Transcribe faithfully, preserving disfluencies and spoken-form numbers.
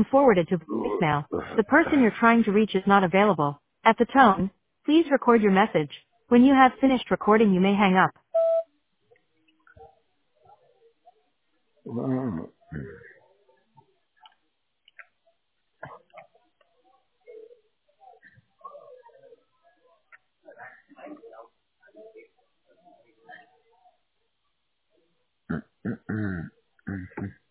been forwarded to voicemail. The person you're trying to reach is not available. At the tone, please record your message. When you have finished recording, you may hang up. Mm, mm, mm, mm.